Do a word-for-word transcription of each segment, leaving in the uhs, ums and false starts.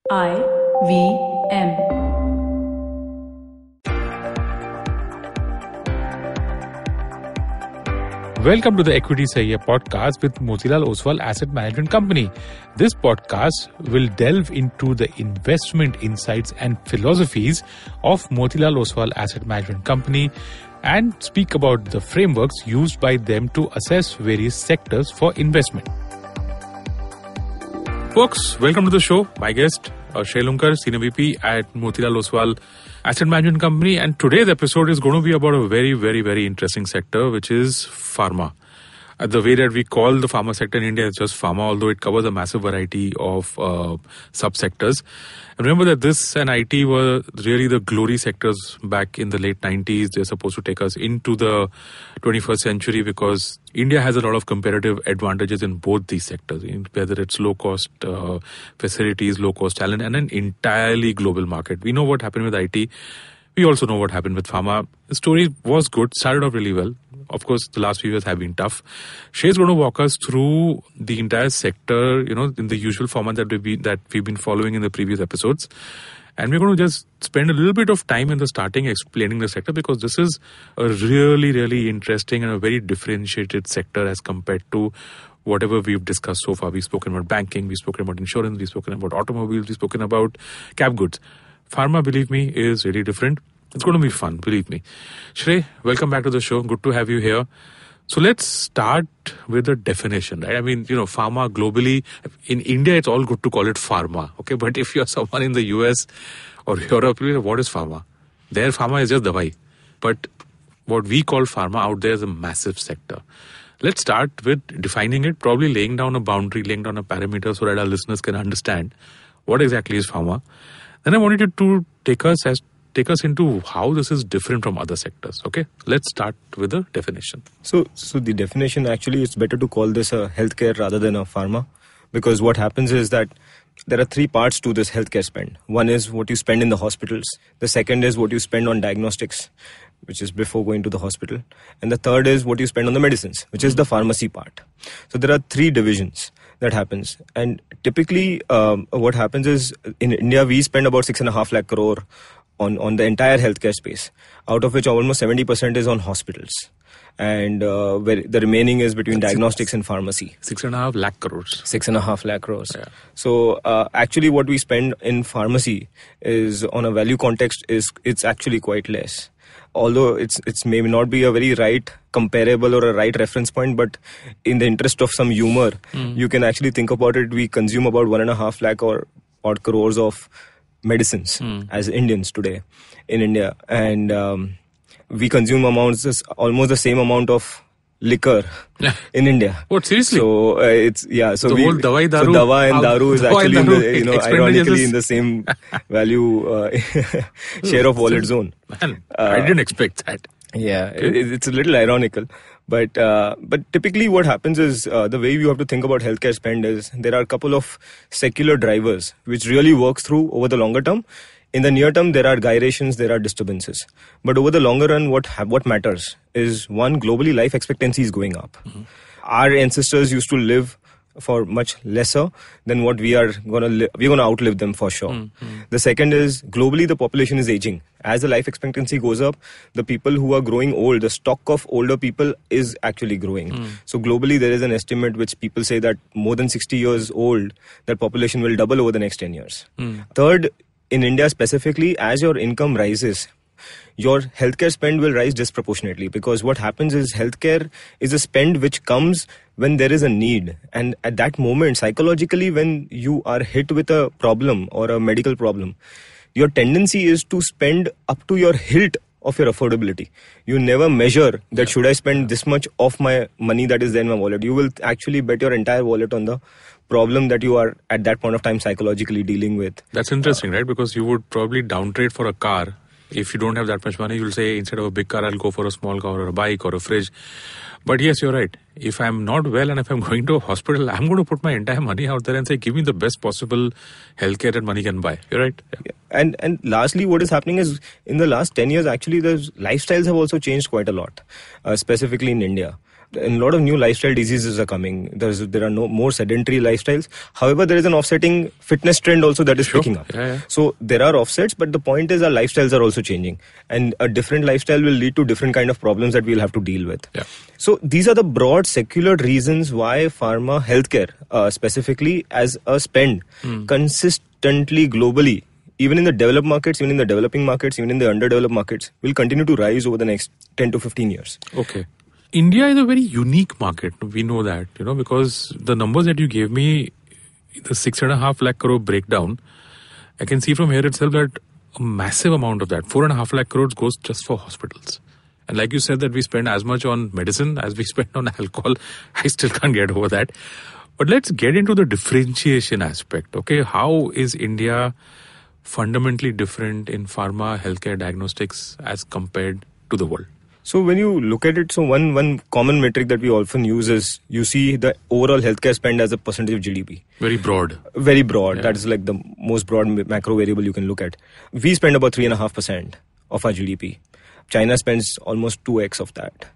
I V M. Welcome to the Equity Sahiya podcast with Motilal Oswal Asset Management Company. This podcast will delve into the investment insights and philosophies of Motilal Oswal Asset Management Company and speak about the frameworks used by them to assess various sectors for investment. Folks, welcome to the show. My guest, uh, Shailunkar, Senior V P at Motilal Oswal Asset Management Company. And today's episode is going to be about a very, very, very interesting sector, which is pharma. Uh, the way that we call the pharma sector in India is just pharma, although it covers a massive variety of uh, subsectors. And remember that this and I T were really the glory sectors back in the late nineties. They're supposed to take us into the twenty-first century because India has a lot of comparative advantages in both these sectors, whether it's low-cost uh, facilities, low-cost talent, and an entirely global market. We know what happened with I T. We also know what happened with pharma. The story was good, started off really well. Of course, the last few years have been tough. Shay is going to walk us through the entire sector, you know, in the usual format that we've been, that we've been following in the previous episodes. And we're going to just spend a little bit of time in the starting explaining the sector because this is a really, really interesting and a very differentiated sector as compared to whatever we've discussed so far. We've spoken about banking, we've spoken about insurance, we've spoken about automobiles, we've spoken about cap goods. Pharma, believe me, is really different. It's going to be fun, believe me. Shrey, welcome back to the show. Good to have you here. So let's start with the definition, right? I mean, you know, pharma globally, in India, it's all good to call it pharma, okay? But if you're someone in the U S or Europe, what is pharma? Their pharma is just dawai. But what we call pharma out there is a massive sector. Let's start with defining it, probably laying down a boundary, laying down a parameter so that our listeners can understand what exactly is pharma. Then I wanted you to take us as take us into how this is different from other sectors. Okay, let's start with the definition. So, so the definition actually, it's better to call this a healthcare rather than a pharma, because what happens is that there are three parts to this healthcare spend. One is what you spend in the hospitals. The second is what you spend on diagnostics, which is before going to the hospital. And the third is what you spend on the medicines, which is the pharmacy part. So there are three divisions that happens. And typically um, what happens is in India, we spend about six and a half lakh crore on, on the entire healthcare space, out of which almost seventy percent is on hospitals. And uh, where the remaining is between That's diagnostics and pharmacy. Six and a half lakh crores. Six and a half lakh crores. Yeah. So uh, actually what we spend in pharmacy is on a value context is it's actually quite less. Although it's it's maybe not be a very right comparable or a right reference point, but in the interest of some humor, mm. you can actually think about it. We consume about one and a half lakh or odd crores of medicines mm. as Indians today in India, and um, we consume amounts almost the same amount of liquor in India. What, seriously? So uh, it's yeah. So the we, whole dawai daru, so dawa and daru is actually daru, in the, you know ironically in the same value uh, share of wallet zone. Man, uh, I didn't expect that. Yeah, okay. it, it's a little ironical. But uh, but typically what happens is uh, the way you have to think about healthcare spend is there are a couple of secular drivers which really works through over the longer term. In the near term, there are gyrations, there are disturbances. But over the longer run, what ha- what matters is, one, globally life expectancy is going up. Mm-hmm. Our ancestors used to live for much lesser than what we are gonna li- we're gonna outlive them for sure. Mm-hmm. The second is globally the population is aging. As the life expectancy goes up, the people who are growing old, the stock of older people is actually growing. Mm. So globally there is an estimate which people say that more than sixty years old, that population will double over the next ten years. Mm. Third, in India specifically, as your income rises, your healthcare spend will rise disproportionately, because what happens is healthcare is a spend which comes when there is a need. And at that moment, psychologically, when you are hit with a problem or a medical problem, your tendency is to spend up to your hilt of your affordability. You never measure that yeah. should I spend this much of my money that is there in my wallet. You will actually bet your entire wallet on the problem that you are at that point of time psychologically dealing with. That's interesting, uh, right? Because you would probably downtrade for a car. If you don't have that much money, you'll say instead of a big car, I'll go for a small car or a bike or a fridge. But yes, you're right. If I'm not well and if I'm going to a hospital, I'm going to put my entire money out there and say, give me the best possible healthcare that money can buy. You're right. Yeah. And and lastly, what is happening is in the last ten years, actually, the lifestyles have also changed quite a lot, uh, specifically in India. And a lot of new lifestyle diseases are coming. There's, there are no more sedentary lifestyles. However, there is an offsetting fitness trend also that is Sure. picking up. Yeah, yeah. So there are offsets, but the point is our lifestyles are also changing. And a different lifestyle will lead to different kind of problems that we'll have to deal with. Yeah. So these are the broad secular reasons why pharma healthcare, uh, specifically as a spend, Hmm. consistently globally, even in the developed markets, even in the developing markets, even in the underdeveloped markets, will continue to rise over the next ten to fifteen years. Okay. India is a very unique market. We know that, you know, because the numbers that you gave me, the six and a half lakh crore breakdown, I can see from here itself that a massive amount of that, four and a half lakh crores goes just for hospitals. And like you said that we spend as much on medicine as we spend on alcohol. I still can't get over that. But let's get into the differentiation aspect. Okay. How is India fundamentally different in pharma, healthcare, diagnostics as compared to the world? So when you look at it, so one one common metric that we often use is you see the overall healthcare spend as a percentage of G D P. Very broad. Very broad. Yeah. That is like the most broad macro variable you can look at. We spend about three and a half percent of our G D P. China spends almost two x of that.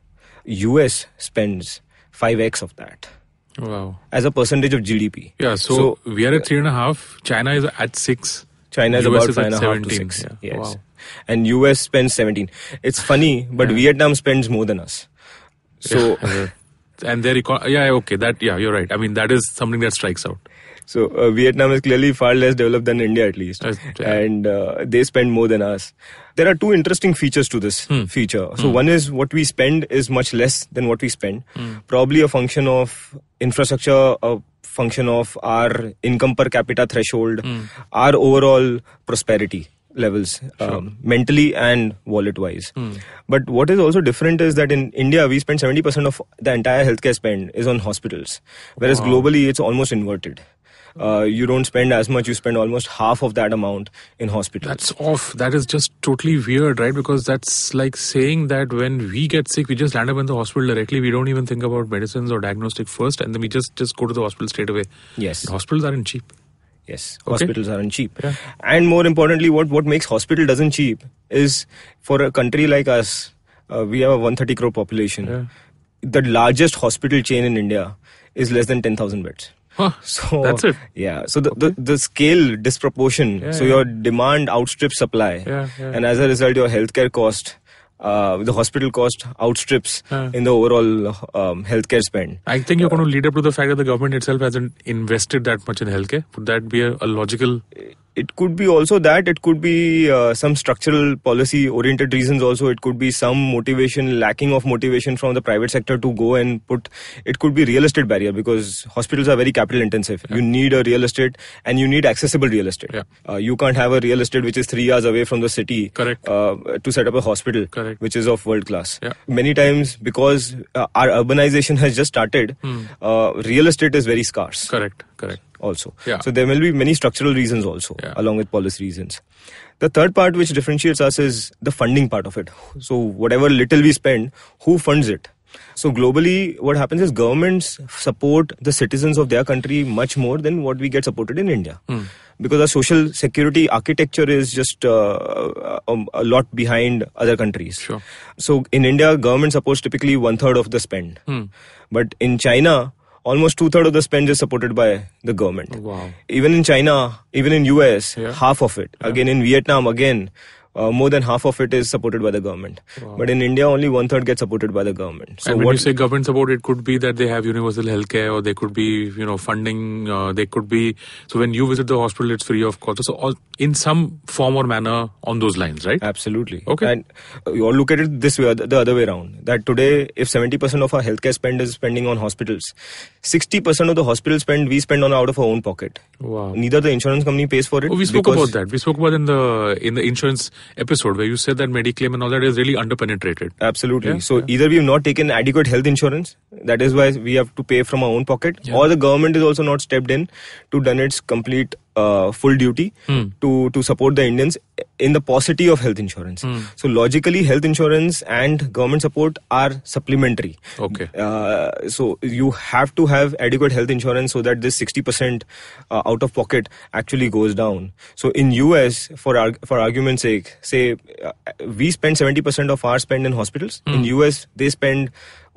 U S spends five x of that Wow. as a percentage of G D P. Yeah. So, we are at three and a half. China is at six. China is U S about is five at and a half to seventeen. six. Yeah. Yes. Wow. And U S spends seventeen. It's funny, but Yeah. Vietnam spends more than us. So, Yeah. and their eco- yeah, okay, that yeah, you're right. I mean, that is something that strikes out. so uh, Vietnam is clearly far less developed than India, at least, Uh, yeah. and uh, they spend more than us. There are two interesting features to this Hmm. feature. So one is what we spend is much less than what we spend. Probably a function of infrastructure, a function of our income per capita threshold, our overall prosperity levels, um, mentally and wallet wise. But what is also different is that in India, we spend seventy percent of the entire healthcare spend is on hospitals, whereas Wow. globally it's almost inverted. Uh, you don't spend as much, you spend almost half of that amount in hospitals. That's off. That is just totally weird, right? Because that's like saying that when we get sick, we just land up in the hospital directly. We don't even think about medicines or diagnostic first, and then we just, just go to the hospital straight away. Yes. And hospitals aren't cheap. Yes, Okay. hospitals aren't cheap. Yeah. And more importantly, what, what makes hospital doesn't cheap is for a country like us, uh, we have a one hundred thirty crore population. Yeah. The largest hospital chain in India is less than ten thousand beds. Huh. So That's it. Yeah. So the, the, the scale disproportion. Yeah, so yeah. your demand outstrips supply. Yeah, yeah. And as a result, your healthcare cost, uh, the hospital cost outstrips Yeah. in the overall um, healthcare spend. I think you're going to lead up to the fact that the government itself hasn't invested that much in healthcare. Would that be a, a logical? It could be also that. It could be uh, some structural policy oriented reasons also. It could be some motivation, lacking of motivation from the private sector to go and put. It could be real estate barrier because hospitals are very capital intensive. You need a real estate and you need accessible real estate. Yeah. Uh, you can't have a real estate which is three hours away from the city. Correct. Uh, to set up a hospital. Correct. Which is of world class. Yeah. Many times because uh, our urbanization has just started, uh, real estate is very scarce. Correct. Correct. Also. Yeah. So there will be many structural reasons also, Yeah. along with policy reasons. The third part which differentiates us is the funding part of it. So whatever little we spend, who funds it? So globally, what happens is governments support the citizens of their country much more than what we get supported in India. Because our social security architecture is just uh, a, a lot behind other countries. Sure. So in India, government supports typically one third of the spend. Hmm. But in China, almost two thirds of the spend is supported by the government. Wow. Even in China, even in U S, Yeah. half of it. Again, in Vietnam, again, uh, more than half of it is supported by the government. Wow. But in India, only one third gets supported by the government. So and when what you say government support, it could be that they have universal healthcare, or they could be, you know, funding. Uh, they could be. So when you visit the hospital, it's free of cost. So all, in some form or manner, on those lines, right? Absolutely. Okay. And uh, you all look at it this way, the other way around. That today, if seventy percent of our healthcare spend is spending on hospitals, sixty percent of the hospital spend we spend on out of our own pocket. Wow. Neither the insurance company pays for it. Oh, we spoke because- about that. We spoke about in the in the insurance episode where you said that Mediclaim and all that is really underpenetrated. Absolutely. Yeah, so yeah. either we have not taken adequate health insurance, that is why we have to pay from our own pocket, Yeah. or the government is also not stepped in to done its complete uh, full duty Hmm. to, to support the Indians in the paucity of health insurance. Hmm. So logically, health insurance and government support are supplementary. Okay. Uh, so you have to have adequate health insurance so that this sixty percent uh, out of pocket actually goes down. So in U S, for arg- for argument's sake, say uh, we spend seventy percent of our spend in hospitals. In U S, they spend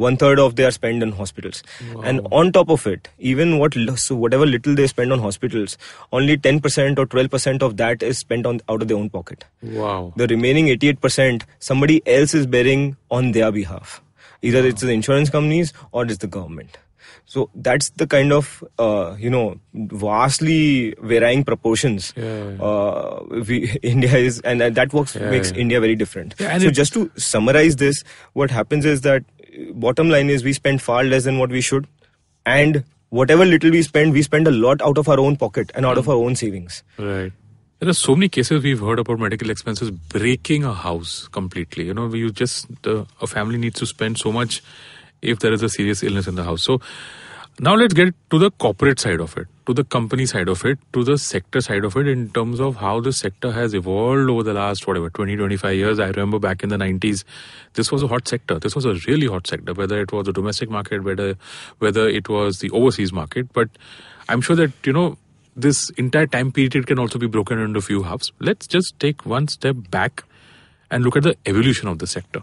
one third of their spend on hospitals. Wow. And on top of it, even what so whatever little they spend on hospitals, only ten percent or twelve percent of that is spent on out of their own pocket. Wow. The remaining eighty-eight percent, somebody else is bearing on their behalf. Either wow. it's the insurance companies or it's the government. So that's the kind of, uh, you know, vastly varying proportions yeah. uh, we, India is, and that works yeah, makes yeah. India very different. Yeah, and so just to summarize this, what happens is that bottom line is we spend far less than what we should, and whatever little we spend, we spend a lot out of our own pocket and out mm. of our own savings. Right. There are so many cases we've heard about medical expenses breaking a house completely. You know, you just, uh, a family needs to spend so much if there is a serious illness in the house. So now let's get to the corporate side of it, to the company side of it, to the sector side of it in terms of how the sector has evolved over the last, whatever, twenty, twenty-five years. I remember back in the nineties, this was a hot sector. This was a really hot sector, whether it was the domestic market, whether, whether it was the overseas market. But I'm sure that, you know, this entire time period can also be broken into a few halves. Let's just take one step back and look at the evolution of the sector.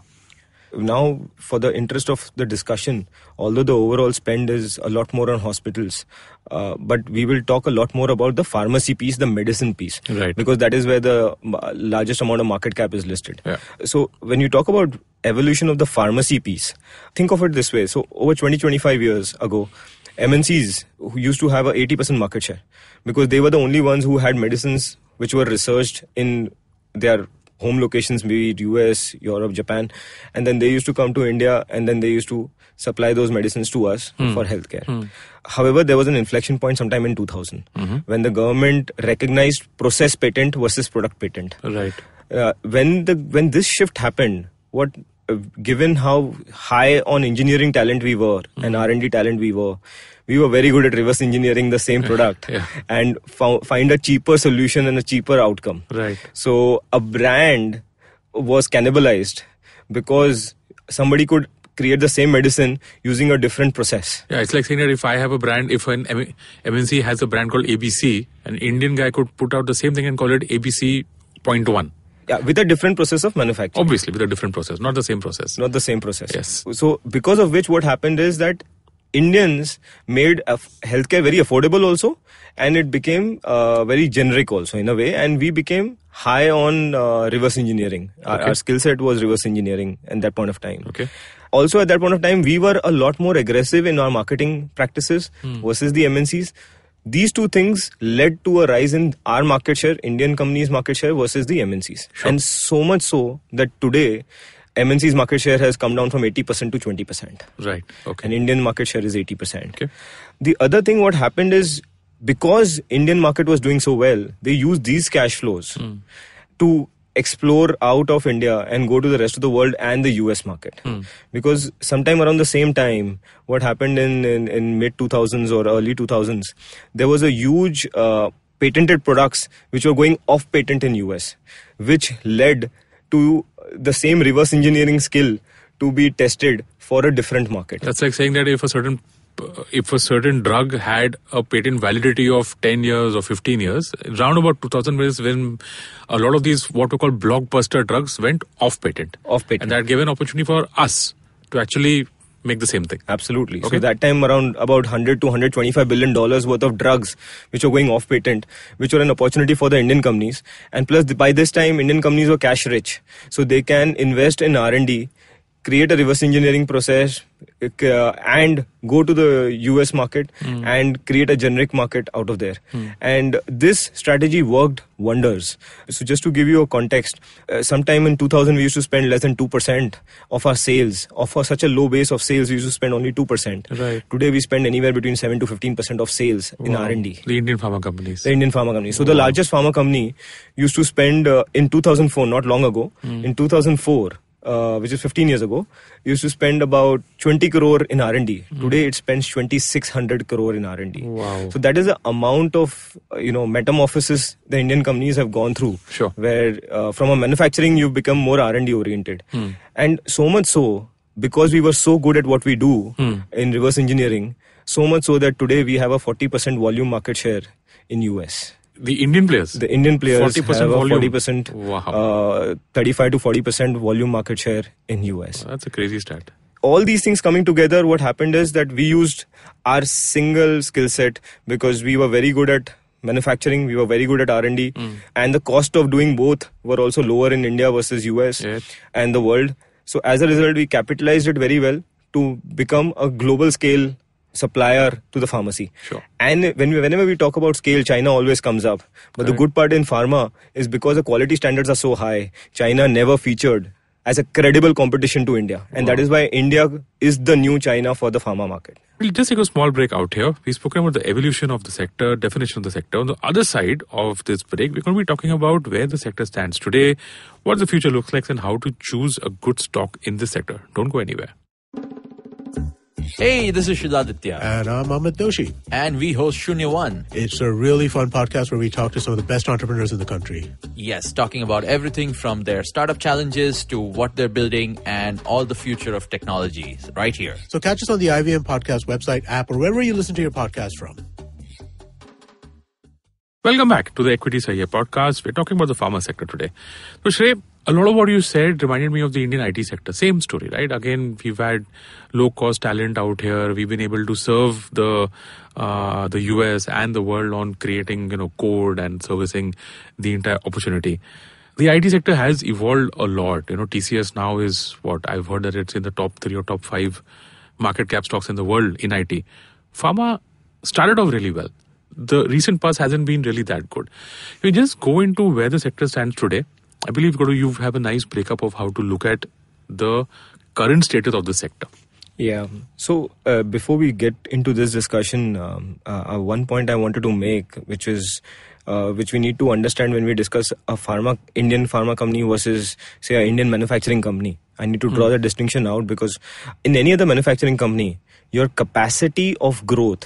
Now, for the interest of the discussion, although the overall spend is a lot more on hospitals, uh, but we will talk a lot more about the pharmacy piece, the medicine piece, right? Because that is where the largest amount of market cap is listed. Yeah. So when you talk about evolution of the pharmacy piece, think of it this way. So over twenty, twenty-five years ago, M N Cs who used to have a eighty percent market share because they were the only ones who had medicines which were researched in their home locations, maybe U S, Europe, Japan, and then they used to come to India and then they used to supply those medicines to us hmm. for healthcare. Hmm. However, there was an inflection point sometime in two thousand mm-hmm. when the government recognized process patent versus product patent. Right. Uh, when the when this shift happened, what uh, given how high on engineering talent we were mm-hmm. and R and D talent we were, we were very good at reverse engineering the same product yeah. and fo- find a cheaper solution and a cheaper outcome. Right. So a brand was cannibalized because somebody could create the same medicine using a different process. Yeah, it's like saying that if I have a brand, if an M N C has a brand called A B C, an Indian guy could put out the same thing and call it A B C point one. Yeah, with a different process of manufacturing. Obviously, with a different process, not the same process. Not the same process. Yes. So because of which what happened is that Indians made healthcare very affordable also, and it became uh, very generic also in a way, and we became high on uh, reverse engineering. Okay. Our, our skill set was reverse engineering at that point of time. Okay. Also at that point of time, we were a lot more aggressive in our marketing practices hmm. versus the M N Cs. These two things led to a rise in our market share, Indian companies' market share versus the M N Cs. Sure. And so much so that today, M N C's market share has come down from eighty percent to twenty percent. Right. Okay. And Indian market share is eighty percent. Okay. The other thing what happened is because Indian market was doing so well, they used these cash flows mm. to explore out of India and go to the rest of the world and the U S market. Mm. Because sometime around the same time, what happened in, in, in mid two thousands or early two thousands, there was a huge uh, patented products which were going off patent in U S, which led to the same reverse engineering skill to be tested for a different market. That's like saying that if a certain if a certain drug had a patent validity of ten years or fifteen years, around about two thousand is when a lot of these what we call blockbuster drugs went off patent. Off patent. And that gave an opportunity for us to actually make the same thing. Absolutely. Okay. So that time around about one hundred to one hundred twenty-five billion dollars worth of drugs which were going off patent, which were an opportunity for the Indian companies. And plus by this time Indian companies were cash rich. So they can invest in R and D, create a reverse engineering process uh, and go to the U S market mm. and create a generic market out of there. Mm. And this strategy worked wonders. So just to give you a context, uh, sometime in two thousand we used to spend less than two percent of our sales. Of a, such a low base of sales, we used to spend only two percent. Right. Today we spend anywhere between seven to fifteen percent of sales wow. in R and D. The Indian pharma companies. The Indian pharma companies. So wow. the largest pharma company used to spend uh, in two thousand four, not long ago, mm. in two thousand four, Uh, which is fifteen years ago, used to spend about twenty crore in R and D. Mm. Today it spends twenty-six hundred crore in R and D. Wow. So that is the amount of, uh, you know, metamorphosis the Indian companies have gone through. Sure. Where uh, from a manufacturing you've become more R and D oriented. Mm. And so much so, because we were so good at what we do mm. in reverse engineering, so much so that today we have a forty percent volume market share in U S. The Indian players? The Indian players forty percent have a volume. forty percent, wow. uh, thirty-five to forty percent volume market share in U S. That's a crazy stat. all these things coming together, what happened is that we used our single skill set because we were very good at manufacturing, we were very good at R and D, mm. and the cost of doing both were also lower in India versus U S yeah. and the world. So as a result, we capitalized it very well to become a global scale supplier to the pharmacy. Sure. And when we, whenever we talk about scale, China always comes up. But right. the good part in pharma is because the quality standards are so high, China never featured as a credible competition to India. And wow. that is why India is the new China for the pharma market. We'll just take a small break out here. We've spoken about the evolution of the sector, definition of the sector. On the other side of this break, we're going to be talking about where the sector stands today, what the future looks like, and how to choose a good stock in this sector. Don't go anywhere. Hey, this is Shudaditya. And I'm Amit Doshi. And we host Shunya One. It's a really fun podcast where we talk to some of the best entrepreneurs in the country. Yes, talking about everything from their startup challenges to what they're building and all the future of technologies right here. So catch us on the I V M Podcast website, app, or wherever you listen to your podcast from. Welcome back to the Equity Sahiya podcast. We're talking about the pharma sector today. So Shrey, a lot of what you said reminded me of the Indian I T sector. Same story, right? Again, we've had low-cost talent out here. We've been able to serve the uh, the U S and the world on creating, you know, code and servicing the entire opportunity. The I T sector has evolved a lot. You know, T C S now is what I've heard that it's in the top three or top five market cap stocks in the world in I T. Pharma started off really well. The recent past hasn't been really that good. If you just go into where the sector stands today, I believe you have a nice breakup of how to look at the current status of the sector. Yeah. So uh, before we get into this discussion, um, uh, one point I wanted to make, which is uh, which we need to understand when we discuss a pharma Indian pharma company versus, say, an Indian manufacturing company. I need to draw mm. the distinction out because in any other manufacturing company, your capacity of growth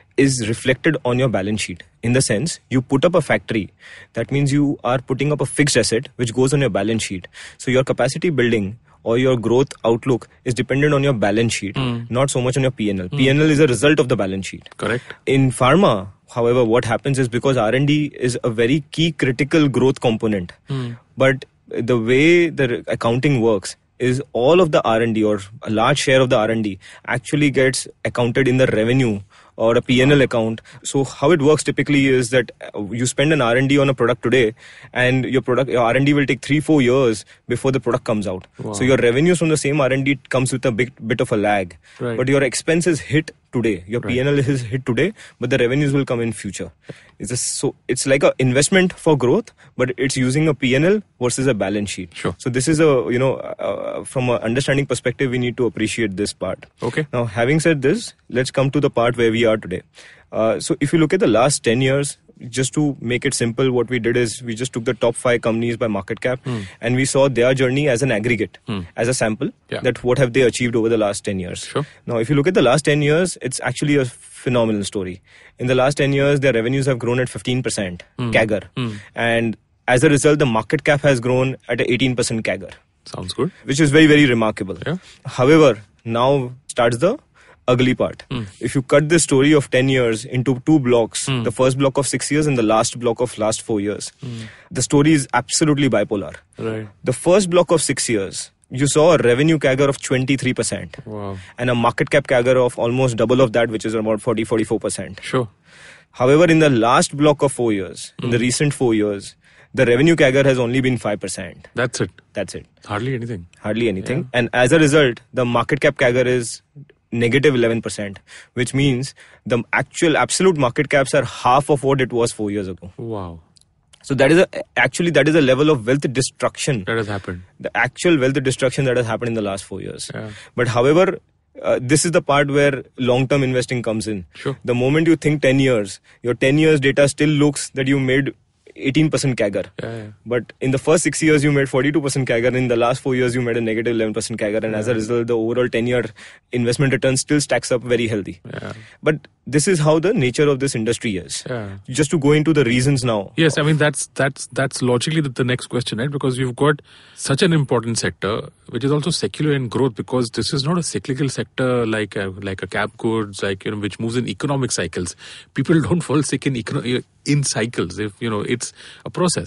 is reflected on your balance sheet. In the sense, you put up a factory. That means you are putting up a fixed asset which goes on your balance sheet. So your capacity building or your growth outlook is dependent on your balance sheet, mm. not so much on your P and L. Mm. P and L is a result of the balance sheet. Correct. In pharma, however, what happens is because R and D is a very key critical growth component. Mm. But the way the accounting works is all of the R and D or a large share of the R and D actually gets accounted in the revenue or a P and L account. So how it works typically is that you spend an R and D on a product today and your product, your R and D will take three, four years before the product comes out. Wow. So your revenues from the same R and D comes with a big bit of a lag. Right. But your expenses hit today. Your right. P and L is hit today, but the revenues will come in future. It's a, so it's like an investment for growth, but it's using a P and L versus a balance sheet. Sure. So this is a, you know, uh, from an understanding perspective, we need to appreciate this part. Okay. Now, having said this, let's come to the part where we are today. Uh, so if you look at the last ten years, just to make it simple, what we did is we just took the top five companies by market cap mm. and we saw their journey as an aggregate, mm. as a sample, yeah. that what have they achieved over the last ten years. Sure. Now, if you look at the last ten years, it's actually a phenomenal story. In the last ten years, their revenues have grown at fifteen percent mm. C A G R. Mm. And as a result, the market cap has grown at an eighteen percent C A G R. Sounds good. Which is very, very remarkable. Yeah. However, now starts the ugly part. Mm. If you cut this story of ten years into two blocks, mm. the first block of six years and the last block of last four years, mm. the story is absolutely bipolar. Right. The first block of six years, you saw a revenue C A G R of twenty-three percent. Wow. And a market cap C A G R of almost double of that, which is about forty to forty-four percent. Sure. However, in the last block of four years, mm. in the recent four years, the revenue C A G R has only been five percent. That's it. That's it. Hardly anything. Hardly anything. Yeah. And as a result, the market cap C A G R is negative eleven percent, which means the actual absolute market caps are half of what it was four years ago. Wow. So that is a, actually that is a level of wealth destruction that has happened. The actual wealth destruction that has happened in the last four years. Yeah. But however, uh, this is the part where long-term investing comes in. Sure. The moment you think ten years, your ten years data still looks that you made eighteen percent C A G R. Yeah, yeah. But in the first six years, you made forty-two percent C A G R. In the last four years, you made a negative eleven percent C A G R. And yeah. as a result, the overall ten-year investment return still stacks up very healthy. Yeah. But this is how the nature of this industry is. Yeah. Just to go into the reasons now. Yes, I mean, that's that's that's logically the, the next question, right? Because you've got such an important sector, which is also secular in growth, because this is not a cyclical sector like a, like a cap goods, like, you know, which moves in economic cycles. People don't fall sick in econo- in cycles. If, you know, it's a process.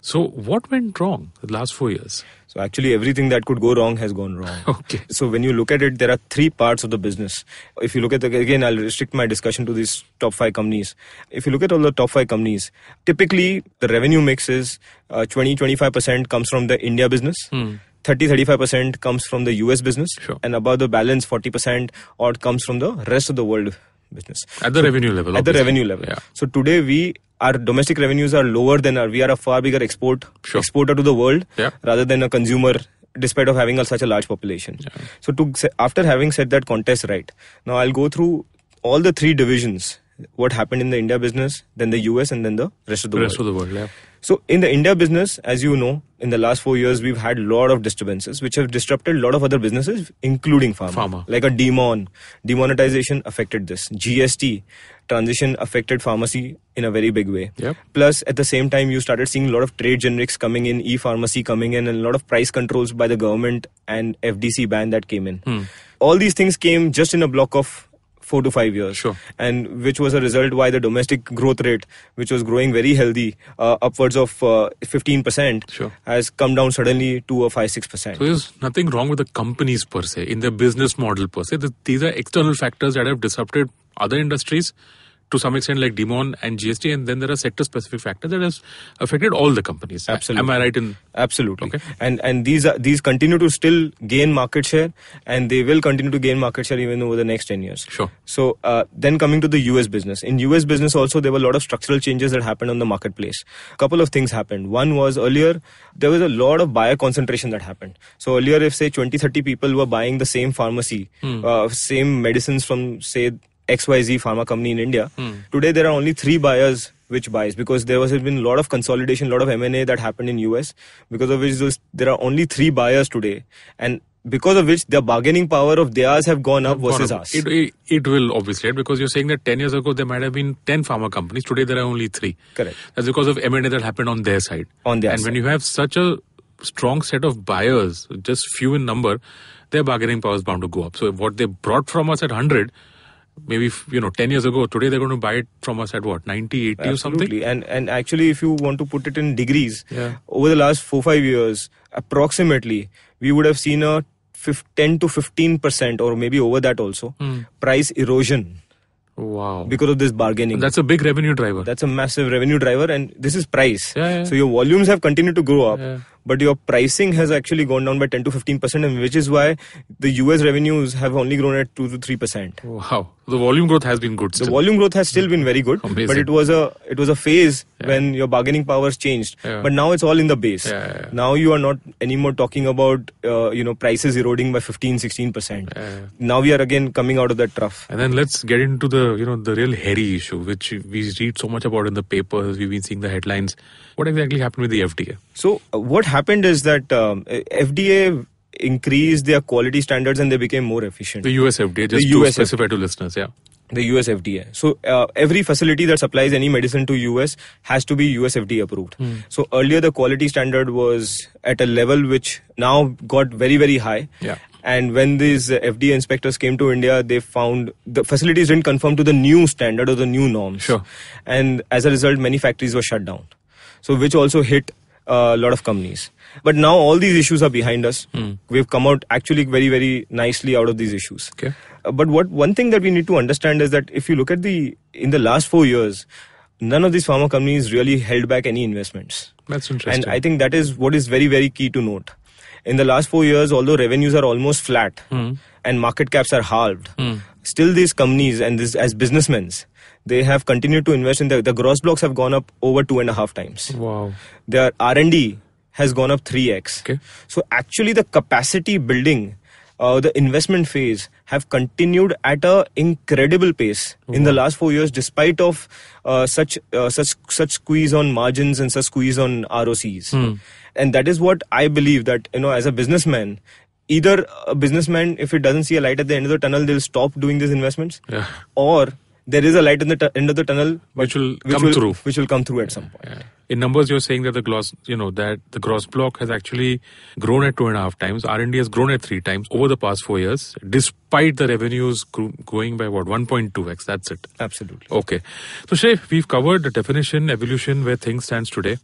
So what went wrong the last four years? So actually everything that could go wrong has gone wrong. Okay. So when you look at it, there are three parts of the business. If you look at the, again, I'll restrict my discussion to these top five companies. If you look at all the top five companies, typically the revenue mix is uh, twenty to twenty-five percent comes from the India business. Hmm. thirty to thirty-five percent comes from the U S business. Sure. And about the balance forty percent odd comes from the rest of the world business. At the So, revenue level. At the obviously. revenue level. Yeah. So today we, our domestic revenues are lower than our, we are a far bigger export Sure. exporter to the world Yeah. rather than a consumer, despite of having a, such a large population. Yeah. So to after having set that context right, now I'll go through all the three divisions, what happened in the India business, then the U S and then the rest of the The rest world. of the world, yeah. So in the India business, as you know, in the last four years, we've had a lot of disturbances which have disrupted a lot of other businesses, including pharma. Pharma. Like a demon, demonetization affected this. G S T transition affected pharmacy in a very big way. Yep. Plus, at the same time, you started seeing a lot of trade generics coming in, e-pharmacy coming in, and a lot of price controls by the government and F D C ban that came in. Hmm. All these things came just in a block of four to five years. Sure. And which was a result why the domestic growth rate, which was growing very healthy, uh, upwards of uh, fifteen percent, Sure. has come down suddenly to a five to six percent. So there's nothing wrong with the companies per se, in their business model per se. The- These are external factors that have disrupted other industries to some extent, like Demon and G S T, and then there are sector-specific factors that has affected all the companies. Absolutely. Am I right in? Absolutely. Okay. And and these are these continue to still gain market share, and they will continue to gain market share even over the next ten years. Sure. So uh, then coming to the U S business. In U S business also there were a lot of structural changes that happened on the marketplace. A couple of things happened. One was earlier there was a lot of buyer concentration that happened. So earlier if say twenty to thirty people were buying the same pharmacy, Hmm. uh, same medicines from say X Y Z pharma company in India, Hmm. today there are only three buyers which buys, because there was been a lot of consolidation, a lot of M and A that happened in U S, because of which those, there are only three buyers today, and because of which the bargaining power of theirs have gone up versus Gone up. us. It, it, it will obviously, right? Because you're saying that ten years ago there might have been ten pharma companies. Today there are only three. Correct. That's because of M and A that happened on their side. On their and when side. you have such a strong set of buyers, just few in number, their bargaining power is bound to go up. So what they brought from us at one hundred, maybe, you know, ten years ago, today they're going to buy it from us at what, ninety, eighty or something? Absolutely. And and actually, if you want to put it in degrees, Yeah. over the last four five years, approximately, we would have seen a fif- ten to fifteen percent, or maybe over that also, Hmm. price erosion Wow. because of this bargaining. And that's a big revenue driver. That's a massive revenue driver, and this is price. Yeah, yeah. So your volumes have continued to grow up, Yeah. but your pricing has actually gone down by ten to fifteen percent, and which is why the U S revenues have only grown at two to three percent. Wow. The volume growth has been good The still. volume growth has still been very good, Amazing. but it was a it was a phase Yeah. when your bargaining powers changed. Yeah. But now it's all in the base. Yeah, yeah, yeah. Now you are not anymore talking about uh, you know prices eroding by fifteen, sixteen percent. Yeah, yeah. Now we are again coming out of that trough. And then let's get into the, you know, the real hairy issue, which we read so much about in the papers. We've been seeing the headlines. What exactly happened with the F D A? So uh, what happened is that um, F D A increased their quality standards and they became more efficient. The U S F D A, just The to U S F D A. specify to listeners, yeah. The U S F D A. So uh, every facility that supplies any medicine to U S has to be U S F D A approved. Hmm. So earlier the quality standard was at a level which now got very very high. Yeah. And when these uh, F D A inspectors came to India, they found the facilities didn't conform to the new standard or the new norms. Sure. And as a result, many factories were shut down. So which also hit a lot of companies. But now all these issues are behind us. Hmm. We've come out actually very very nicely out of these issues. Okay. Uh, But what one thing that we need to understand is that if you look at the in the last four years, none of these pharma companies really held back any investments. That's interesting. And I think that is what is very very key to note. In the last four years, although revenues are almost flat Hmm. and market caps are halved, Hmm. still these companies and this as businessmen, they have continued to invest in the the gross blocks have gone up over two and a half times. Wow. Their R and D has gone up three x. Okay. So actually the capacity building, uh, the investment phase have continued at a incredible pace in the last four years, despite of uh, such uh, such such squeeze on margins and such squeeze on R O Cs. Hmm. And that is what I believe, that you know as a businessman, either a businessman, if it doesn't see a light at the end of the tunnel, they'll stop doing these investments, Yeah. or there is a light in the tu- end of the tunnel, but Which will come through. which will come through at some point. Yeah. In numbers, you're saying that the gross, you know, that the gross block has actually grown at two and a half times. R and D has grown at three times over the past four years, despite the revenues gro- going by what, one point two x. That's it. Absolutely. Okay. So, Shay, we've covered the definition, evolution, where things stands today.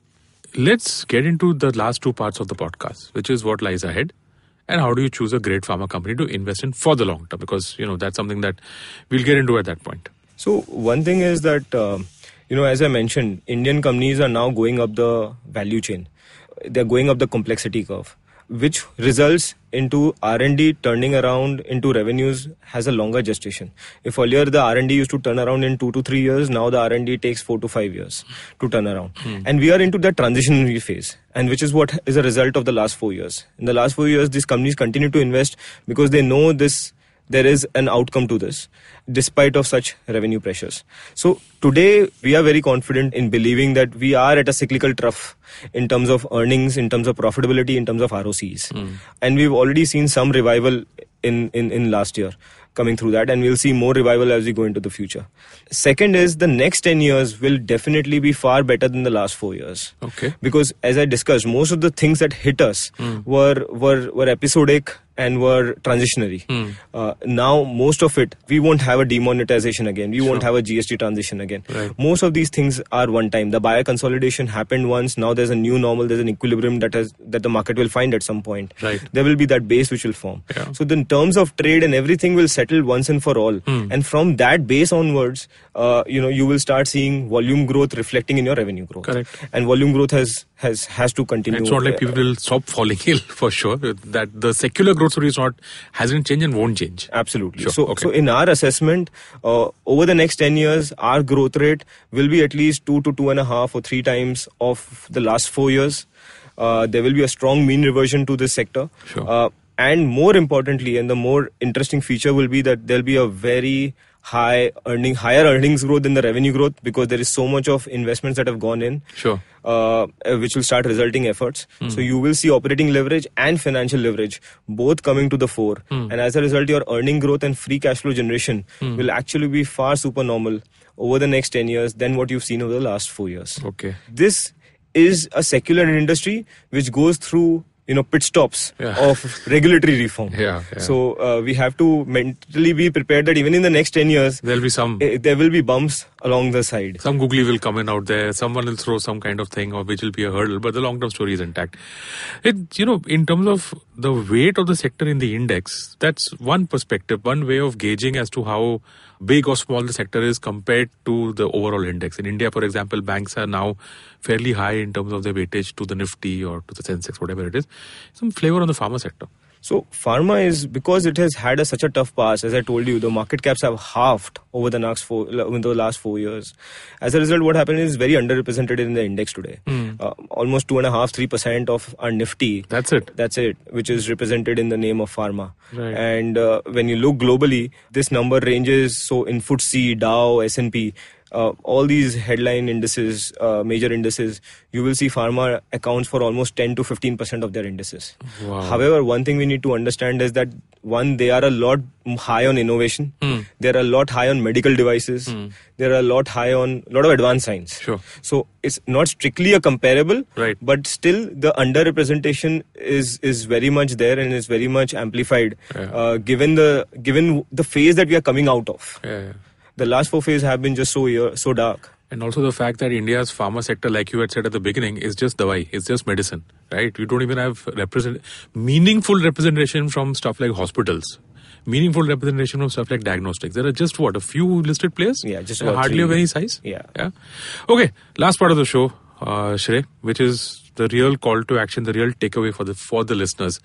let's get into the last two parts of the podcast, which is what lies ahead and how do you choose a great pharma company to invest in for the long term, because you know that's something that we'll get into at that point. So one thing is that uh, you know, as I mentioned, Indian companies are now going up the value chain. They're going up the complexity curve, which results into R and D turning around into revenues has a longer gestation. If earlier the R and D used to turn around in two to three years, now the R and D takes four to five years to turn around. Hmm. And we are into that transitionary phase, and which is what is a result of the last four years. In the last four years, these companies continue to invest because they know this. There is an outcome to this, despite of such revenue pressures. So today we are very confident in believing that we are at a cyclical trough in terms of earnings, in terms of profitability, in terms of R O Cs. Mm. And we've already seen some revival in, in, in last year coming through that, and we'll see more revival as we go into the future. Second is the next ten years will definitely be far better than the last four years. Okay. Because as I discussed, most of the things that hit us mm. were, were, were episodic and were transitionary. Hmm. Uh, now, most of it, we won't have a demonetization again. We sure. won't have a G S T transition again. Right. Most of these things are one time. The buyer consolidation happened once. Now there's a new normal. There's an equilibrium that has that the market will find at some point. Right. There will be that base which will form. Yeah. So the terms of trade and everything will settle once and for all. Hmm. And from that base onwards, uh, you know, you will start seeing volume growth reflecting in your revenue growth. Correct. And volume growth has has has to continue. It's not like people will stop falling ill for sure. That the secular growth story is not hasn't changed and won't change. Absolutely. Sure. So, okay. so in our assessment, uh, over the next ten years, our growth rate will be at least two to two and a half or three times of the last four years. Uh, there will be a strong mean reversion to this sector. Sure. Uh, and more importantly, and the more interesting feature will be that there'll be a very high earning, higher earnings growth than the revenue growth, because there is so much of investments that have gone in, sure, uh, which will start resulting efforts. Mm. So you will see operating leverage and financial leverage both coming to the fore, mm. and as a result, your earning growth and free cash flow generation mm. will actually be far supernormal over the next ten years than what you've seen over the last four years. Okay, this is a secular industry which goes through, you know, pit stops yeah. of regulatory reform. Yeah, yeah. So uh, we have to mentally be prepared that even in the next ten years, there'll be some. Uh, there will be bumps along the side. Some googly will come in out there. Someone will throw some kind of thing, or which will be a hurdle. But the long-term story is intact. It, you know, in terms of the weight of the sector in the index, that's one perspective, one way of gauging as to how big or small the sector is compared to the overall index. In India, for example, banks are now fairly high in terms of their weightage to the Nifty or to the Sensex, whatever it is. Some flavor on the pharma sector. So pharma is, because it has had a, such a tough past, as I told you, the market caps have halved over the next four, in the last four years. As a result, what happened is very underrepresented in the index today. Mm. Uh, almost two and a half, three percent of our Nifty. That's it. That's it, which is represented in the name of pharma. Right. And uh, when you look globally, this number ranges. So in F T S E, Dow, S and P. Uh, all these headline indices, uh, major indices, you will see pharma accounts for almost ten to fifteen percent of their indices. Wow. However, one thing we need to understand is that, one, they are a lot high on innovation. Mm. They are a lot high on medical devices. Mm. They are a lot high on a lot of advanced science. Sure. So it's not strictly a comparable, right, but still the underrepresentation is is very much there and is very much amplified, yeah. uh, given the given the phase that we are coming out of. Yeah, yeah. The last four phases have been just so year, so dark. And also the fact that India's pharma sector, like you had said at the beginning, is just dawai. It's just medicine, right? You don't even have represent meaningful representation from stuff like hospitals. Meaningful representation from stuff like diagnostics. There are just what, a few listed players? Yeah, just about hardly three. Of any size? Yeah. Yeah. Okay, last part of the show, uh, Shrey, which is the real call to action, the real takeaway for the for the listeners.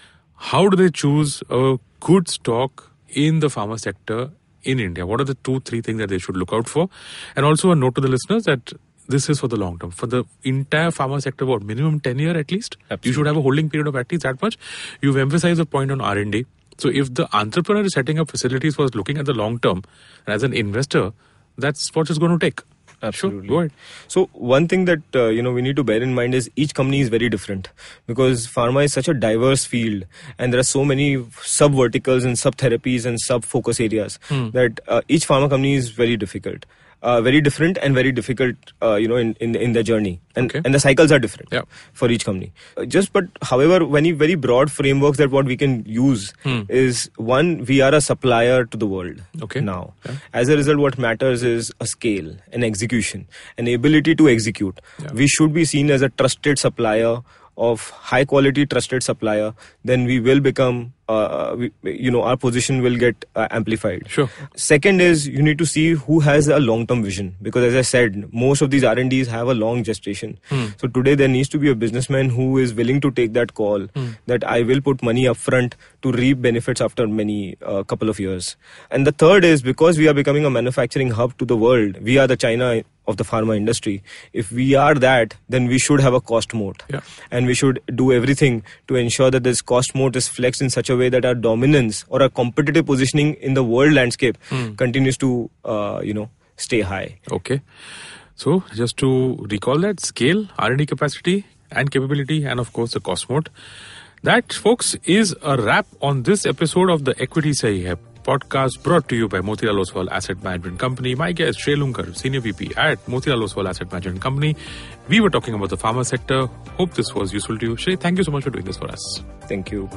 How do they choose a good stock in the pharma sector in India? What are the two, three things that they should look out for? And also a note to the listeners that this is for the long term. For the entire pharma sector, what, minimum ten year at least? Absolutely. You should have a holding period of at least that much. You've emphasized the point on R and D. So if the entrepreneur is setting up facilities was looking at the long term, and as an investor, that's what it's going to take. Absolutely. Sure, go ahead. So one thing that uh, you know we need to bear in mind is each company is very different, because pharma is such a diverse field and there are so many sub verticals and sub therapies and sub focus areas hmm. that uh, each pharma company is very difficult. uh, very different and very difficult, uh, you know, in, in in their journey, and Okay. and the cycles are different Yeah. for each company. Uh, just but however, very very broad frameworks that what we can use Hmm. is one: we are a supplier to the world. Okay. Now, as a result, what matters is a scale, an execution, an ability to execute. Yeah. We should be seen as a trusted supplier of high quality trusted supplier. Then we will become uh, we, you know our position will get uh, amplified. Sure. Second is you need to see who has a long term vision, because as I said, most of these R and Ds have a long gestation. Hmm. So today there needs to be a businessman who is willing to take that call that I will put money upfront to reap benefits after many uh, couple of years. And the third is, because we are becoming a manufacturing hub to the world, we are the China of the pharma industry. If we are that, then we should have a cost moat. Yeah. And we should do everything to ensure that this cost moat is flexed in such a way that our dominance or our competitive positioning in the world landscape continues to, uh, you know, stay high. Okay. So just to recall that, scale, R and D capacity and capability, and of course the cost mode. That, folks, is a wrap on this episode of the Equity Sahi Hai podcast, brought to you by Motilal Oswal Asset Management Company. My guest, Shailunker, Senior V P at Motilal Oswal Asset Management Company. We were talking about the pharma sector. Hope this was useful to you. Shay, thank you so much for doing this for us. Thank you.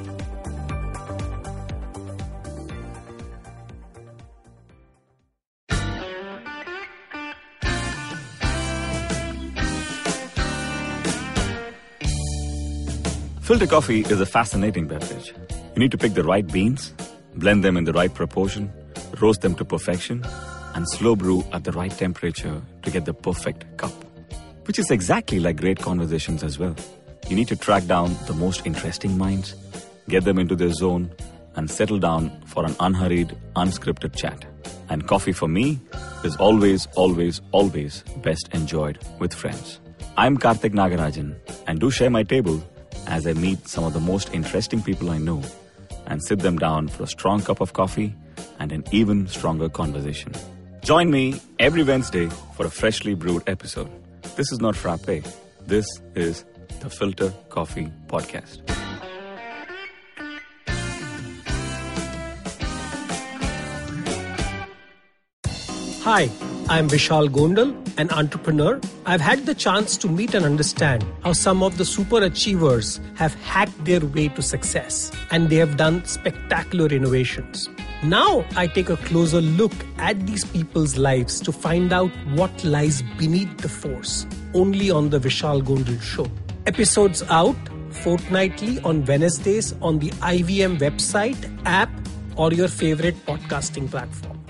Filter coffee is a fascinating beverage. You need to pick the right beans, blend them in the right proportion, roast them to perfection, and slow brew at the right temperature to get the perfect cup. Which is exactly like great conversations as well. You need to track down the most interesting minds, get them into their zone, and settle down for an unhurried, unscripted chat. And coffee for me is always, always, always best enjoyed with friends. I'm Karthik Nagarajan, and do share my table as I meet some of the most interesting people I know and sit them down for a strong cup of coffee and an even stronger conversation. Join me every Wednesday for a freshly brewed episode. This is not Frappe. This is the Filter Coffee Podcast. Hi, I'm Vishal Gondal, an entrepreneur. I've had the chance to meet and understand how some of the super achievers have hacked their way to success, and they have done spectacular innovations. Now I take a closer look at these people's lives to find out what lies beneath the force, only on the Vishal Gondal Show. Episodes out fortnightly on Wednesdays on the I V M website, app, or your favorite podcasting platform.